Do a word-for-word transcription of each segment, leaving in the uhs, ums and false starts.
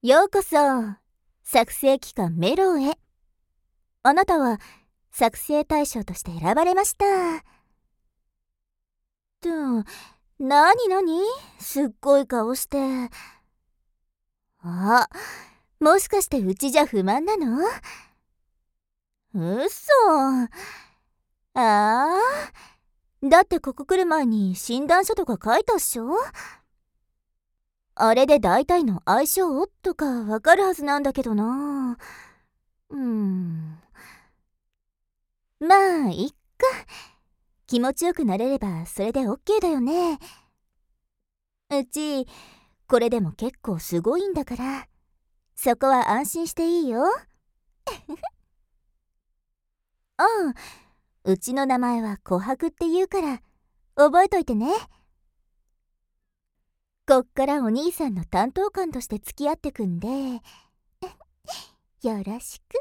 ようこそ作成機関メロへ。あなたは作成対象として選ばれました。と、なになにすっごい顔して。あ、もしかしてうちじゃ不満なの？うそ。ああ、だってここ来る前に診断書とか書いたっしょ？あれで大体の相性とかわかるはずなんだけどな。うーん。まあ、いっか。気持ちよくなれればそれで オーケー だよね。うち、これでも結構すごいんだから、そこは安心していいよ。ああ、うちの名前は琥珀って言うから、覚えといてね。こっからお兄さんの担当官として付き合ってくんで、よろしく。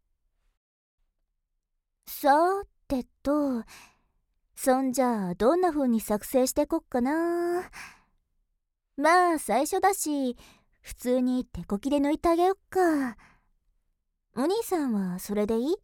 さーてと、そんじゃあどんな風に作成してこっかな。まあ最初だし、普通に手こきで抜いてあげよっか。お兄さんはそれでいい？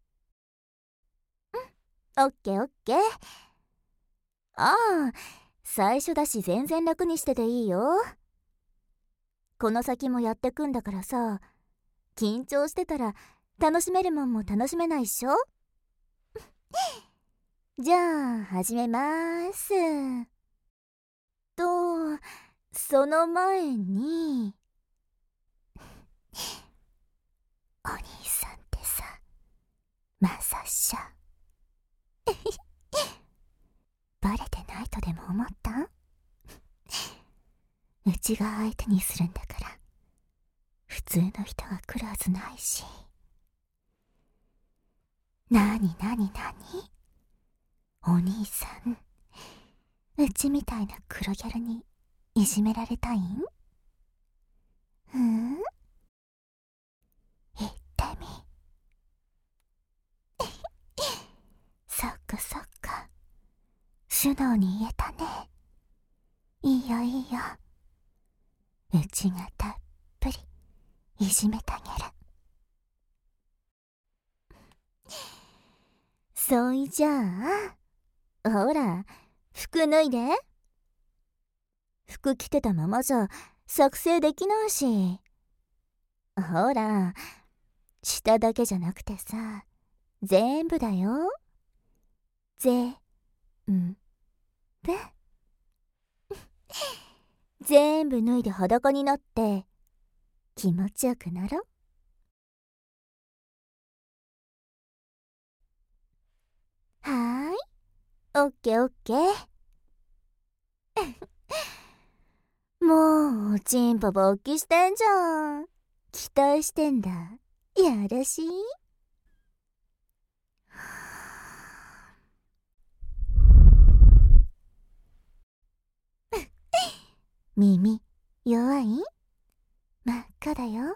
オッケーオッケー。ああ、最初だし全然楽にしてていいよ。この先もやってくんだからさ、緊張してたら楽しめるもんも楽しめないっしょ。じゃあ始めまーす。と、その前にお兄さんってさ、まさしゃバレてないとでも思った？うちが相手にするんだから、普通の人は来るはずないし。なになになに？お兄さん、うちみたいな黒ギャルにいじめられたいん？うん？言ってみ。そっかそっか、素直に言えたね。いいよいいよ、うちがたっぷりいじめてあげる。そいじゃあ、ほら、服脱いで。服着てたままじゃ作成できないし。ほら、下だけじゃなくてさ、全部だよ。ぜ、ん、ぶ。全部脱いで裸になって気持ちよくなろ。はーい、オッケーオッケー。もうチンポ勃起してんじゃん。期待してんだ。やらしい？耳弱い？真っ赤だよ。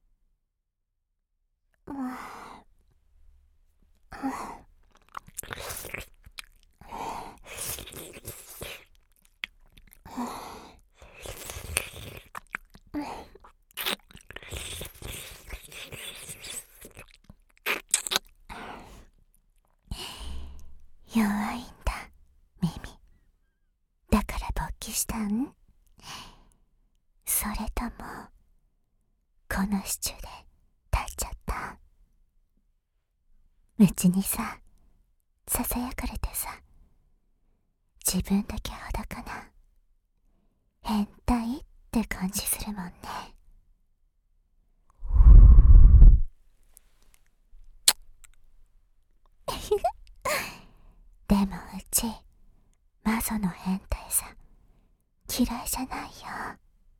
弱いんだ、耳。だから勃起したん？それともこのシチューで抱いちゃった？うちにさ、ささやかれてさ、自分だけ裸な変態って感じするもんね。でもうちマゾの変態さ嫌いじゃないよ。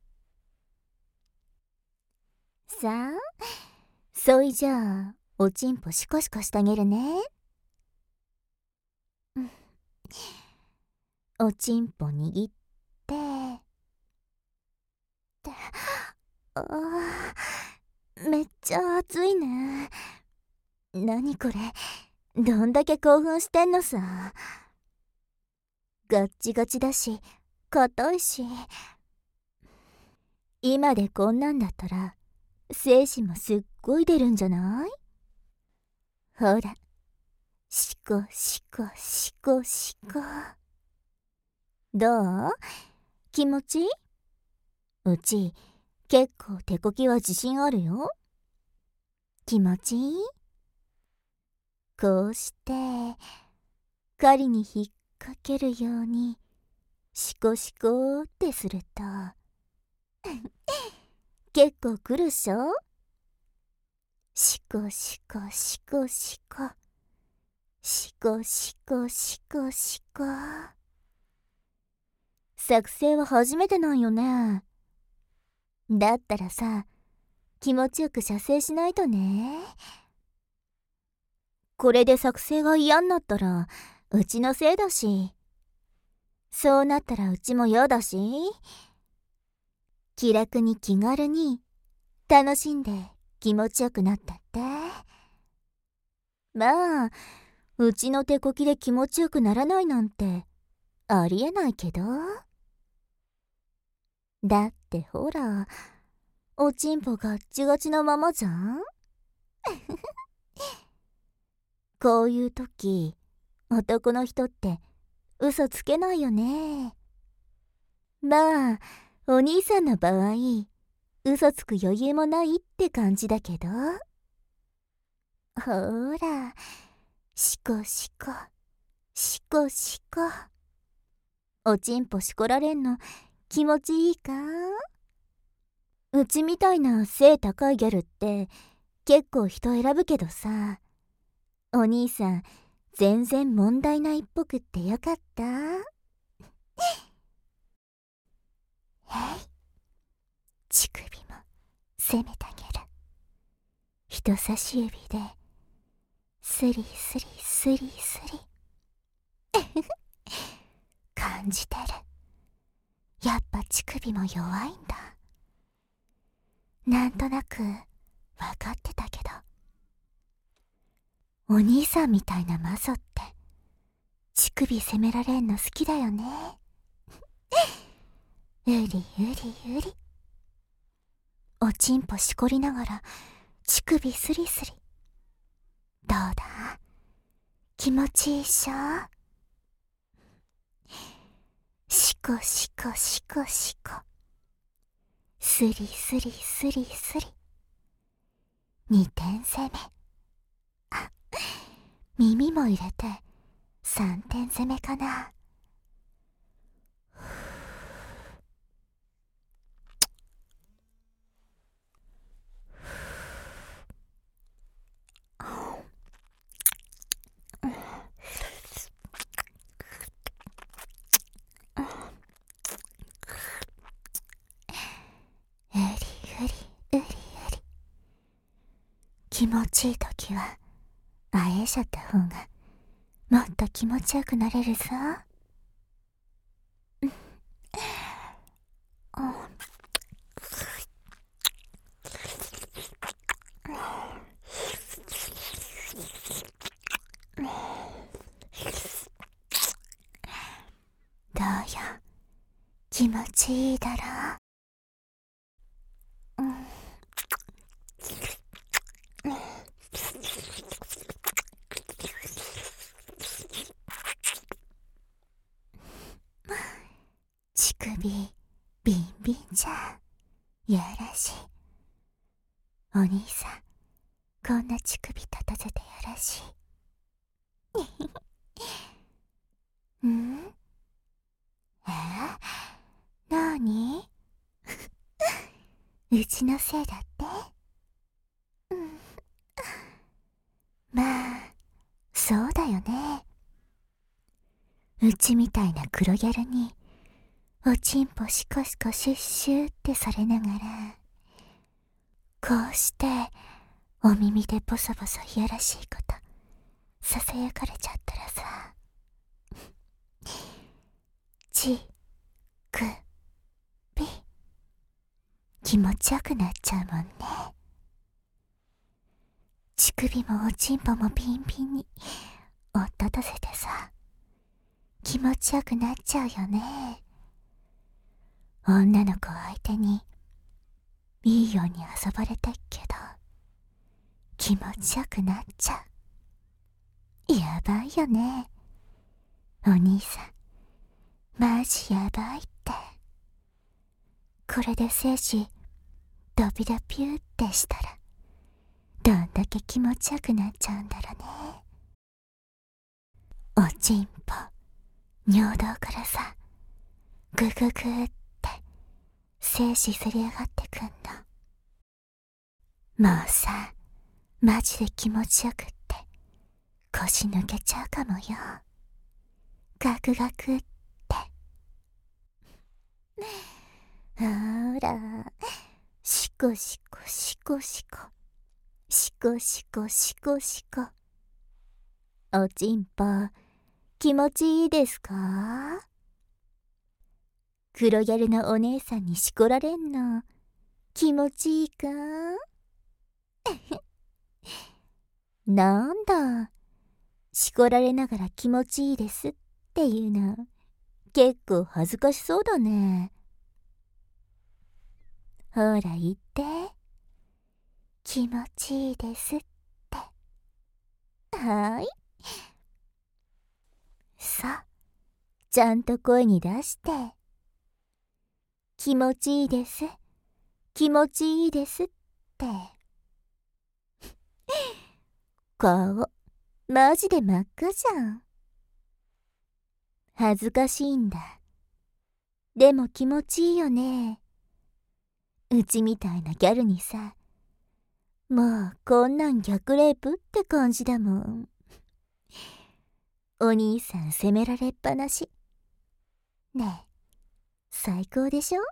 さあ、そいじゃあおちんぽシコシコしてあげるね。おちんぽ握ってってあー、めっちゃ熱いね。なにこれ、どんだけ興奮してんのさ。ガッチガチだし硬いし、 今でこんなんだったら精子もすっごい出るんじゃない？ほら、シコシコシコシコ。どう？気持ちいい？うち結構手こきは自信あるよ。気持ちいい？こうして針に引っ掛けるようにシコシコってすると結構くるっしょ？シコシコシコシコシコシコシコシコ。作成は初めてなんよね。だったらさ、気持ちよく射精しないとね。これで作成が嫌になったらうちのせいだし、そうなったらうちも嫌だし、気楽に気軽に楽しんで気持ちよくなったって。まあうちの手こきで気持ちよくならないなんてありえないけど。だってほら、おちんぽガッチガチなままじゃん。こういう時、男の人って嘘つけないよね。まあお兄さんの場合、嘘つく余裕もないって感じだけど。ほら、シコシコシコシコ。おちんぽしこられんの気持ちいいか？うちみたいな背高いギャルって結構人選ぶけどさ、お兄さん全然問題ないっぽくってよかった。へい、乳首も攻めてあげる。人差し指でスリスリスリスリ感じてる。やっぱ乳首も弱いんだ。なんとなく分かってたけど、お兄さんみたいなマゾって乳首責められんの好きだよね。うりうりうり。おちんぽしこりながら乳首スリスリ。どうだ？気持ちいいっしょ？シコシコシコシコ。スリスリスリスリ。にてん攻め。あ、耳も入れてさんてん攻めかな。うりうりうりうり。気持ちいいときはあえいしゃった方がもっと気持ちよくなれるぞ。どうよ、気持ちいいだろう。うん、乳首ビンビンじゃん。やらしい。お兄さん、こんな乳首立たせてやらしい。ん？え？なに？うちのせいだって？うん、まあそうだよね。うちみたいな黒ギャルにおちんぽシコシコシュッシュってされながら、こうしてお耳でボソボソいやらしいことささやかれちゃったらさ、ちくび気持ちよくなっちゃうもんね。乳首もおちんぽもピンピンにおっととせてさ、気持ちよくなっちゃうよね。女の子を相手にいいように遊ばれてっけど、気持ちよくなっちゃう。やばいよね。お兄さん、マジやばいって。これで精子、ドビドピューってしたら、どんだけ気持ちよくなっちゃうんだろうね。おちんぽ、尿道からさ、グググって精子すり上がってくんの。もうさ、マジで気持ちよくって腰抜けちゃうかもよ。ガクガクって。ほら、シコシコシコシコシコシコシコシコ。おちんぽ、気持ちいいですか？黒ギャルのお姉さんにしこられんの気持ちいいか？なんだ、しこられながら気持ちいいですっていうの結構恥ずかしそうだね。ほら言って、気持ちいいですって。はーい。さあ、ちゃんと声に出して。気持ちいいです。気持ちいいですって。顔、マジで真っ赤じゃん。恥ずかしいんだ。でも気持ちいいよね。うちみたいなギャルにさ、もうこんなん逆レイプって感じだもん。お兄さん責められっぱなし。ねえ、最高でしょ？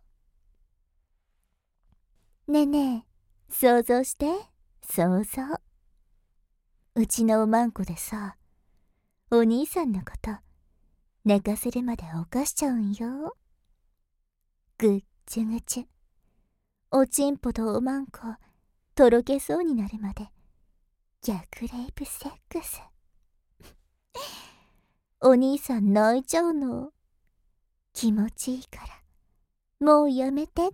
ねえねえ、想像して、想像。うちのおまんこでさ、お兄さんのこと寝かせるまで犯しちゃうんよ。ぐっちゅぐちゅ。おちんぽとおまんこ、とろけそうになるまで、逆レイプセックス。お兄さん泣いちゃうの。気持ちいいから、もうやめてって。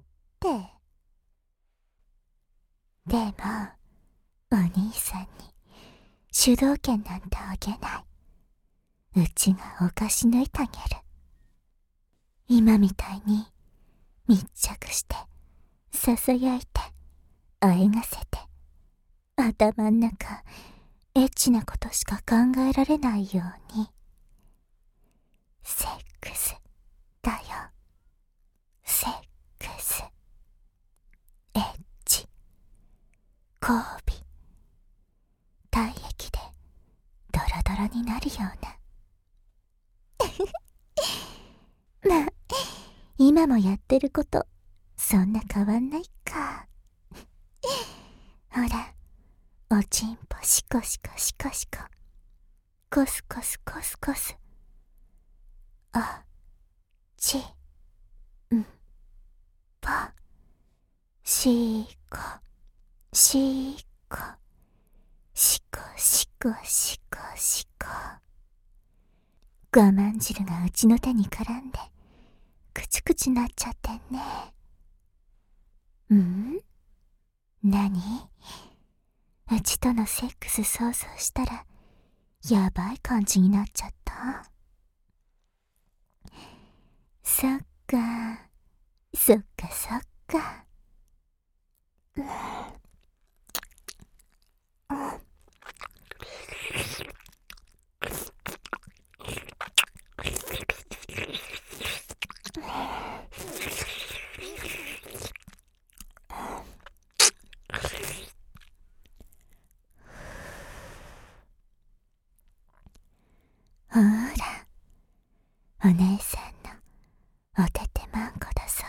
でも、お兄さんに主導権なんてあげない。うちがお菓子抜いてあげる。今みたいに密着してささやいてあえがせて、頭ん中エッチなことしか考えられないように。セックスだよ。セックス。エッチ。交尾。体液でドロドロになるような。まあ、今もやってることそんな変わんないか。ほら、おちんぽシコシコシコシコ、コスコスコスコス。おちんぽシコシコシコシコシコシコ。我慢汁がうちの手に絡んでくちくちなっちゃってんね。ん？何？うちとのセックス想像したらやばい感じになっちゃった。そっかそっかそっか。うんほら、お姉さんのおててまんこだぞ。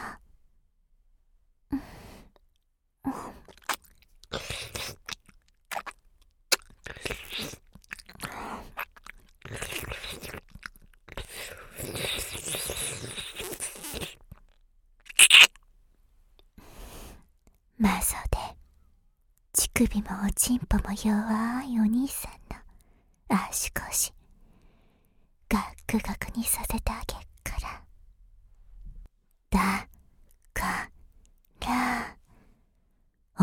マゾで乳首もおちんぽも弱いお兄さんの足腰ガックガクにさせてあげっから。だから